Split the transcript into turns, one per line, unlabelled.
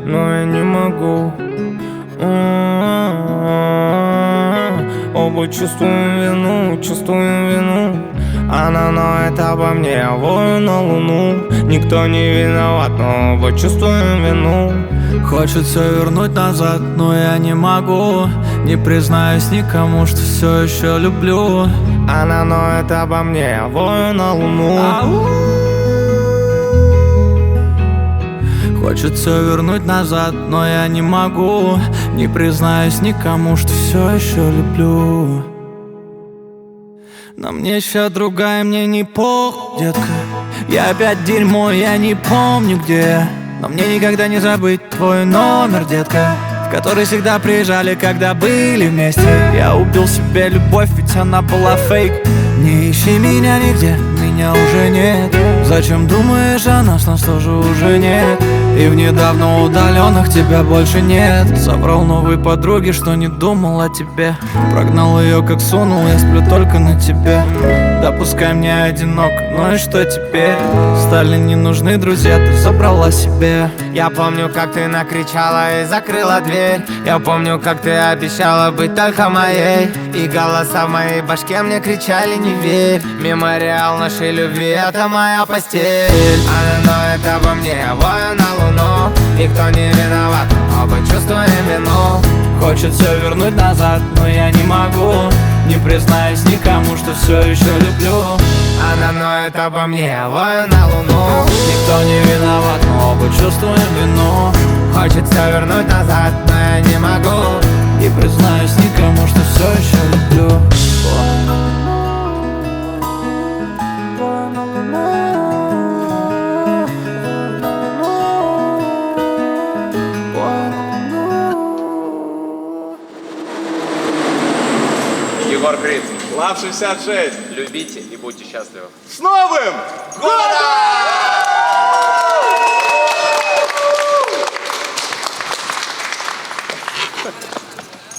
но я не могу. Оба чувствуем вину. Она ноет обо мне, я вою на луну. Никто не виноват, но оба чувствуем вину.
Хочется вернуть назад, но я не могу. Не признаюсь никому, что все еще люблю.
Она ноет обо мне, я вою на луну.
Хочется вернуть назад, но я не могу. Не признаюсь никому, что все еще люблю. На мне сейчас другая, мне не пох, детка. Я опять дерьмо, я не помню где. Но мне никогда не забыть твой номер, детка, в который всегда приезжали, когда были вместе. Я убил себе любовь, ведь она была фейк. Не ищи меня нигде, меня уже нет. Зачем думаешь о нас тоже уже нет? И в недавно удаленных тебя больше нет. Собрал новые подруги, что не думал о тебе. Прогнал ее как сунул, я сплю только на тебе. Да пускай мне одинок, ну и что теперь? Стали не нужны друзья, ты забрала себе.
Я помню, как ты накричала и закрыла дверь. Я помню, как ты обещала быть только моей. И голоса в моей башке мне кричали: не верь. Мемориал нашей любви — это моя постель. Она ноет обо мне, я вою на луну. Никто не виноват, оба чувствуем вину.
Хочется вернуть назад, но я не могу. Не признаюсь никому, что все еще люблю.
Она ноет обо мне, я вою на луну.
Никто не виноват, но оба чувствуем вину.
Хочется вернуть назад, но я не могу.
Не признаюсь никому, что все еще люблю.
Егор Крид,
Лав 66.
любите и будьте счастливы.
С Новым годом!